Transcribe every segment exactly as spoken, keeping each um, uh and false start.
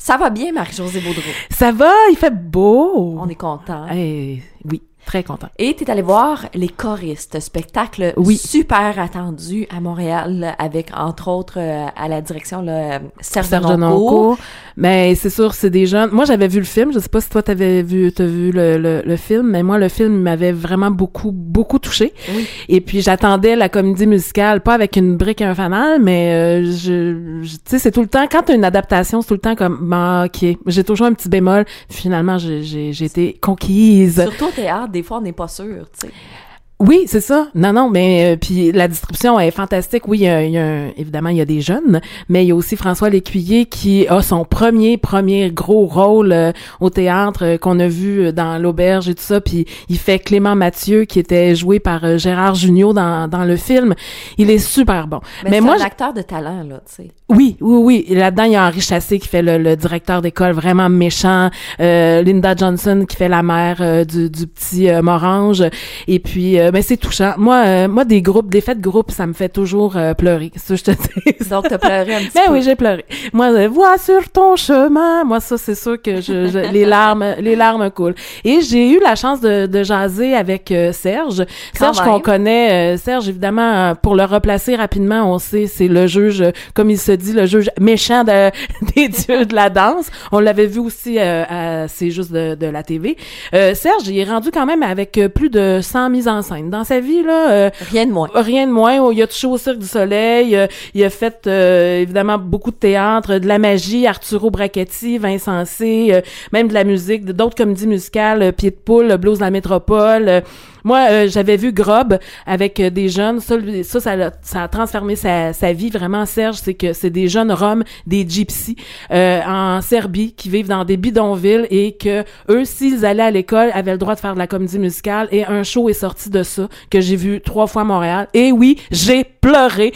Ça va bien, Marie-Josée Beaudreau? Ça va, il fait beau. On est content. Eh, oui, très content. Et t'es allé voir Les Choristes, spectacle oui. super attendu à Montréal, avec, entre autres, euh, à la direction, là, Serge, Serge Denoncourt. Denoncourt. Mais c'est sûr, c'est des jeunes. Moi, j'avais vu le film. Je sais pas si toi, t'avais vu, t'as vu le, le, le film, mais moi, le film m'avait vraiment beaucoup, beaucoup touché. Oui. Et puis, j'attendais la comédie musicale, pas avec une brique et un fanal, mais euh, je, je tu sais, c'est tout le temps, quand t'as une adaptation, c'est tout le temps comme, bah, ok, j'ai toujours un petit bémol. Finalement, j'ai, j'ai, j'ai été conquise. Surtout au théâtre, des fois, on n'est pas sûr, tu sais. Oui, c'est ça. Non, non, mais euh, puis la distribution est fantastique. Oui, il y a, il y a un, évidemment, il y a des jeunes, mais il y a aussi François Lécuyer qui a son premier, premier gros rôle euh, au théâtre euh, qu'on a vu dans l'auberge et tout ça. Puis il fait Clément Mathieu qui était joué par euh, Gérard Jugnot dans dans le film. Il est super bon. Mais, mais c'est moi, un acteur de talent, là, tu sais. Oui, oui, oui. Et là-dedans, il y a Henri Chassé qui fait le, le directeur d'école vraiment méchant, euh, Linda Johnson qui fait la mère euh, du, du petit euh, Morange. Et puis, euh, ben c'est touchant. Moi, euh, moi, des groupes, des fêtes de groupe, ça me fait toujours euh, pleurer. Ça, je te dis. Donc, t'as pleuré un petit ben peu. oui, j'ai pleuré. Moi, euh, vois sur ton chemin. Moi, ça, c'est sûr que je, je les larmes, les larmes coulent. Et j'ai eu la chance de, de jaser avec euh, Serge. Quand Serge même. qu'on connaît. Euh, Serge, évidemment, euh, pour le replacer rapidement, on sait, c'est le juge, euh, comme il se dit, le juge méchant de, des dieux de la danse. On l'avait vu aussi euh, à C'est juste de, de la T V. Euh, Serge, il est rendu quand même avec euh, plus de cent mises en scène. Dans sa vie, là... Euh, Rien de moins. Rien de moins. Oh, il a touché au Cirque du Soleil. Euh, il a fait, euh, évidemment, beaucoup de théâtre, de la magie, Arturo Brachetti, Vincent C, euh, même de la musique, d'autres comédies musicales, euh, Pied de poule, le Blues de la Métropole... Euh, Moi, euh, j'avais vu Grob avec euh, des jeunes. Ça, lui- ça, ça a, ça a transformé sa, sa vie vraiment, Serge. C'est que c'est des jeunes Roms, des gypsies euh, en Serbie qui vivent dans des bidonvilles et que eux, s'ils allaient à l'école, avaient le droit de faire de la comédie musicale. Et un show est sorti de ça que j'ai vu trois fois à Montréal. Et oui, j'ai pleuré.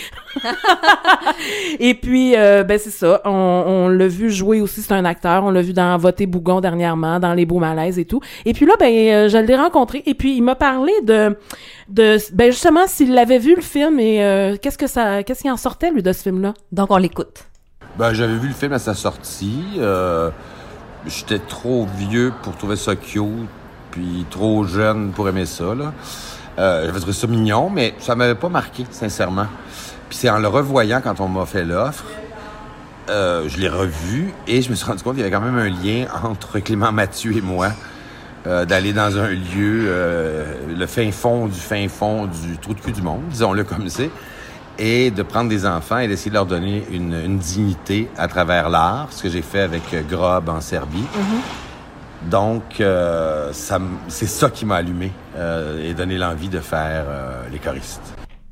Et puis, euh, ben c'est ça. On, on l'a vu jouer aussi. C'est un acteur. On l'a vu dans Voter Bougon dernièrement, dans Les Beaux Malaises et tout. Et puis là, ben euh, je l'ai rencontré. Et puis il m'a parlé de, de, ben justement, s'il avait vu le film et euh, qu'est-ce que ça, qu'est-ce qu'il en sortait lui de ce film-là. Donc, on l'écoute. Ben, j'avais vu le film à sa sortie. Euh, j'étais trop vieux pour trouver ça cute, puis trop jeune pour aimer ça, là. Euh, j'avais trouvé ça mignon, mais ça m'avait pas marqué, sincèrement. Puis c'est en le revoyant, quand on m'a fait l'offre, euh, je l'ai revu et je me suis rendu compte qu'il y avait quand même un lien entre Clément Mathieu et moi. Euh, d'aller dans un lieu, euh, le fin fond du fin fond du trou de cul du monde, disons-le comme c'est, et de prendre des enfants et d'essayer de leur donner une, une dignité à travers l'art, ce que j'ai fait avec euh, Grob en Serbie. Mm-hmm. Donc, euh, ça, m- c'est ça qui m'a allumé euh, et donné l'envie de faire euh, Les Choristes.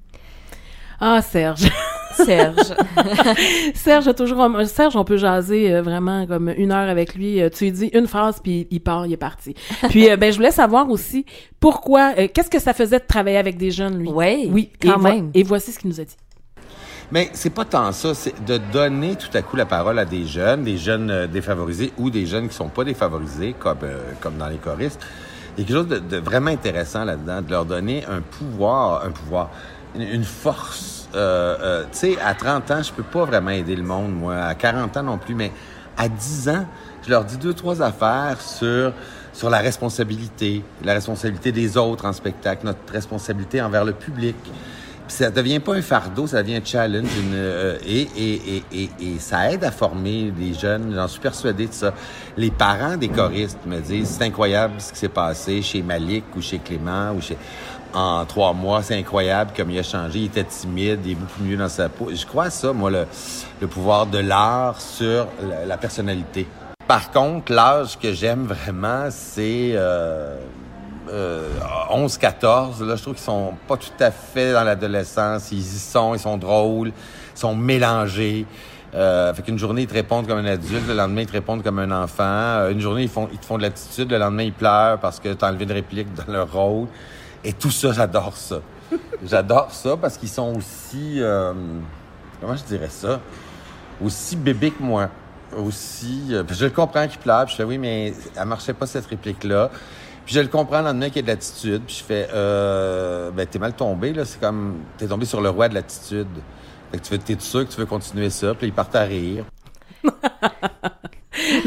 Ah, Serge. Serge. Serge a toujours, Serge, on peut jaser euh, vraiment comme une heure avec lui. Euh, tu lui dis une phrase puis il part, il est parti. Puis, euh, ben, je voulais savoir aussi pourquoi, euh, qu'est-ce que ça faisait de travailler avec des jeunes, lui? Oui, oui, quand et même. Vo- et voici ce qu'il nous a dit. Mais c'est pas tant ça, c'est de donner tout à coup la parole à des jeunes, des jeunes euh, défavorisés ou des jeunes qui sont pas défavorisés, comme, euh, comme dans Les Choristes. Il y a quelque chose de, de vraiment intéressant là-dedans, de leur donner un pouvoir, un pouvoir, une, une force. Euh, euh, tu sais, à trente ans, je peux pas vraiment aider le monde, moi. À quarante ans non plus, mais à dix ans, je leur dis deux, trois affaires sur, sur la responsabilité, la responsabilité des autres en spectacle, notre responsabilité envers le public. Puis ça devient pas un fardeau, ça devient un challenge. Une, euh, et, et, et, et, et ça aide à former les jeunes, j'en suis persuadé de ça. Les parents des choristes me disent, c'est incroyable ce qui s'est passé chez Malik ou chez Clément ou chez... En trois mois, c'est incroyable comme il a changé. Il était timide, il est beaucoup mieux dans sa peau. Je crois à ça, moi, le, le pouvoir de l'art sur la, la personnalité. Par contre, l'âge que j'aime vraiment, c'est euh, euh, onze quatorze. Là, je trouve qu'ils sont pas tout à fait dans l'adolescence. Ils y sont, ils sont drôles, ils sont mélangés. Euh, fait qu'une journée, ils te répondent comme un adulte, le lendemain, ils te répondent comme un enfant. Euh, une journée, ils, font, ils te font de l'attitude, le lendemain, ils pleurent parce que t'as enlevé une réplique dans leur rôle. Et tout ça, j'adore ça. J'adore ça parce qu'ils sont aussi... Euh, comment je dirais ça? Aussi bébés que moi. Aussi... Euh, puis je le comprends qu'ils pleurent. Puis je fais, oui, mais elle marchait pas, cette réplique-là. Puis je le comprends le lendemain qu'il y a de l'attitude. Puis je fais, euh, ben, t'es mal tombé, là. C'est comme... T'es tombé sur le roi de l'attitude. Fait que tu fais, t'es sûr que tu veux continuer ça? Puis là, ils partent à rire.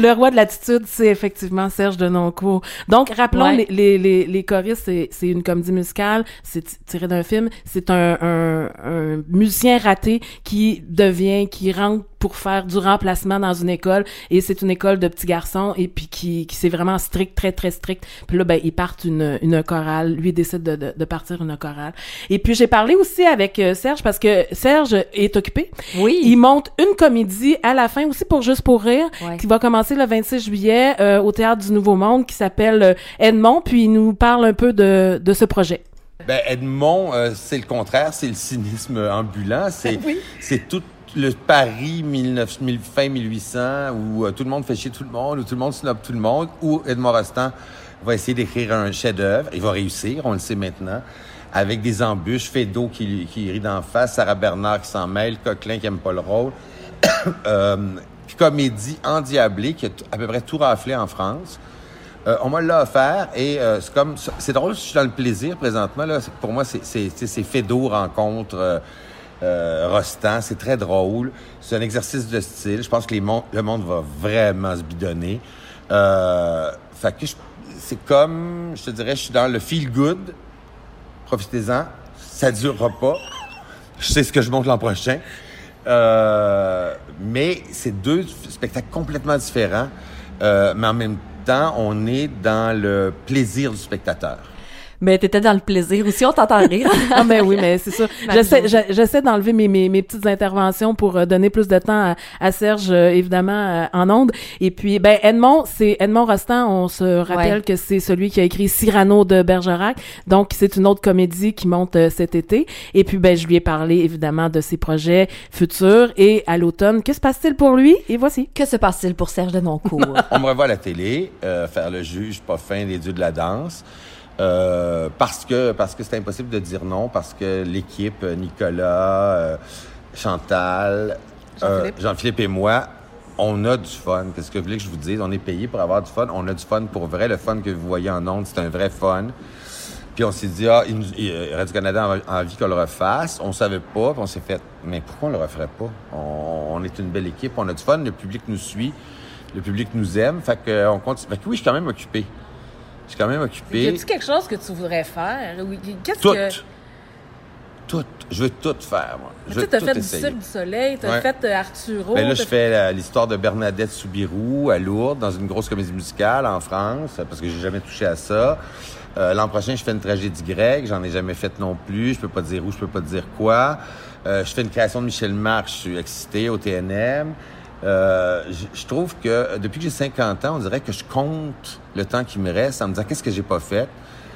Le roi de l'attitude, c'est effectivement Serge Denoncourt. Donc, rappelons, Ouais. les, les, les, les choristes, c'est, c'est une comédie musicale, c'est tiré d'un film, c'est un, un, un musicien raté qui devient, qui rentre pour faire du remplacement dans une école, et c'est une école de petits garçons, et puis qui, qui c'est vraiment strict, très, très strict. Puis là, ben, ils partent une, une chorale. Lui décide de, de, de partir une chorale. Et puis, j'ai parlé aussi avec euh, Serge, parce que Serge est occupé. Oui. Il monte une comédie à la fin aussi pour Juste pour rire, Ouais. qui va commencer le vingt-six juillet euh, au Théâtre du Nouveau Monde, qui s'appelle euh, Edmond, puis il nous parle un peu de, de ce projet. Ben, Edmond, euh, c'est le contraire, c'est le cynisme ambulant, c'est Oui. c'est tout le Paris mille neuf cents, fin mille huit cents, où euh, tout le monde fait chier tout le monde, où tout le monde snob tout le monde, où Edmond Rostand va essayer d'écrire un chef-d'œuvre, il va réussir, on le sait maintenant, avec des embûches, Fédo qui, qui rit d'en face, Sarah Bernard qui s'en mêle, Coquelin qui aime pas le rôle, euh, comédie endiablée qui a t- à peu près tout raflé en France. Euh, on m'a l'a offert et euh, c'est comme c'est drôle, je suis dans le plaisir présentement là. C'est- Pour moi, c'est c'est c'est, c'est Fédo rencontre euh, euh, Rostand, c'est très drôle. C'est un exercice de style. Je pense que les mon- le monde va vraiment se bidonner. Euh, fait que je- c'est comme, je te dirais, je suis dans le feel good. Profitez-en, ça durera pas. Je sais ce que je monte l'an prochain. Euh, mais c'est deux spectacles complètement différents. Euh, mais en même temps, on est dans le plaisir du spectateur. Mais t'étais dans le plaisir aussi, on t'entend rire. Ah ben oui, mais c'est ça. Marie-Jo. J'essaie, j'a- j'essaie d'enlever mes, mes, mes petites interventions pour euh, donner plus de temps à, à Serge, euh, évidemment, euh, en ondes. Et puis, ben Edmond, c'est Edmond Rostand, on se rappelle Ouais. que c'est celui qui a écrit Cyrano de Bergerac. Donc, c'est une autre comédie qui monte euh, cet été. Et puis, ben je lui ai parlé, évidemment, de ses projets futurs. Et à l'automne, que se passe-t-il pour lui? Et voici. Que se passe-t-il pour Serge Denoncourt? On me revoit à la télé, euh, faire le juge pas fin des dieux de la danse. Euh, parce que parce que c'est impossible de dire non, parce que l'équipe, euh, Nicolas, euh, Chantal, Jean-Philippe. euh, Jean-Philippe et moi, on a du fun. Qu'est-ce que vous voulez que je vous dise? On est payé pour avoir du fun. On a du fun pour vrai. Le fun que vous voyez en ondes, c'est un vrai fun. Puis on s'est dit, ah, il nous- il- Radio-Canada a envie qu'on le refasse. On savait pas, puis on s'est fait, mais pourquoi on le referait pas? On, on est une belle équipe, on a du fun, le public nous suit, le public nous aime. Fait que, on continue. Fait que oui, je suis quand même occupé. Je suis quand même Y occupé. a-tu quelque chose que tu voudrais faire? Oui, qu'est-ce Tout. que... Tout. Je veux tout faire, moi. Je Tu veux sais, t'as tout fait essayer. du Cirque du Soleil, t'as Ouais. fait euh, Arturo. Ben là, t'as je fais la- l'histoire de Bernadette Soubirous à Lourdes, dans une grosse comédie musicale en France, parce que j'ai jamais touché à ça. Euh, l'an prochain, je fais une tragédie grecque. J'en ai jamais faite non plus. Je peux pas dire où, je peux pas dire quoi. Euh, je fais une création de Michel Marc. Je suis excité au T N M. Euh, je, je trouve que euh, depuis que j'ai cinquante ans, on dirait que je compte le temps qui me reste en me disant qu'est-ce que j'ai pas fait,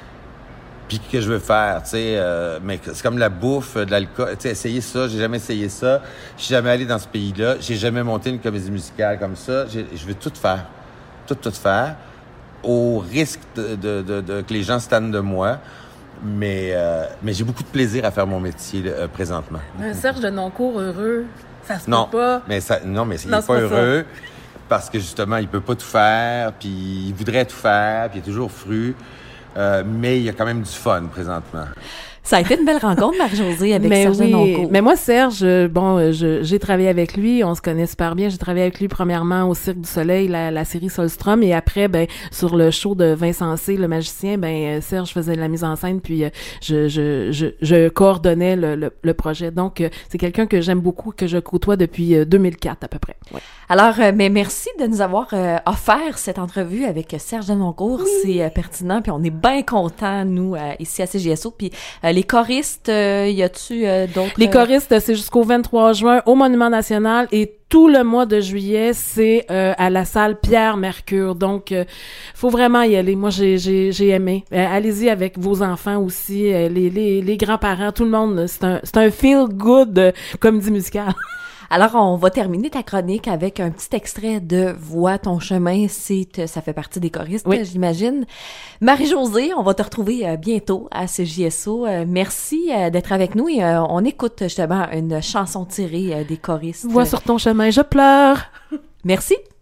puis que je veux faire, tu sais. Euh, mais c'est comme la bouffe, de l'alcool. Tu sais, essayer ça, j'ai jamais essayé ça. Je suis jamais allé dans ce pays-là. J'ai jamais monté une comédie musicale comme ça. J'ai- Je veux tout faire. Tout, tout faire. Au risque de, de, de, de- que les gens se tannent de moi. Mais, euh, mais j'ai beaucoup de plaisir à faire mon métier euh, présentement. Un Serge Denoncourt heureux, ça se Non, peut pas. mais ça, non, mais il Non, n'est c'est pas pas heureux parce que justement, il peut pas tout faire, puis il voudrait tout faire, puis il est toujours fru. Euh, mais il y a quand même du fun présentement. Ça a été une belle rencontre, Marie-Josée, avec mais Serge oui, Denoncourt. mais moi Serge, euh, bon, euh, je, j'ai travaillé avec lui, on se connaît super bien. J'ai travaillé avec lui premièrement au Cirque du Soleil, la, la série Solstrom, et après, ben sur le show de Vincent C, le magicien, ben euh, Serge faisait la mise en scène, puis euh, je, je, je, je coordonnais le, le, le projet. Donc euh, c'est quelqu'un que j'aime beaucoup, que je côtoie depuis euh, deux mille quatre à peu près. Ouais. Alors, euh, mais merci de nous avoir euh, offert cette entrevue avec Serge Denoncourt. C'est euh, pertinent, puis on est bien contents, nous, euh, ici à C J S O. Puis euh, les choristes, euh, y a-tu euh, d'autres... Les euh, choristes, c'est jusqu'au vingt-trois juin au Monument National, et tout le mois de juillet, c'est euh, à la salle Pierre Mercure. Donc, euh, faut vraiment y aller. Moi, j'ai j'ai j'ai aimé. Euh, allez-y avec vos enfants aussi, euh, les les les grands-parents, tout le monde. C'est un c'est un feel good euh, comédie musicale. Alors, on va terminer ta chronique avec un petit extrait de « Vois ton chemin ». C'est, ça fait partie des choristes, Oui. j'imagine. Marie-Josée, on va te retrouver euh, bientôt à C J S O. Euh, merci euh, d'être avec nous et euh, on écoute justement une chanson tirée euh, des choristes. Vois sur ton chemin, je pleure. Merci.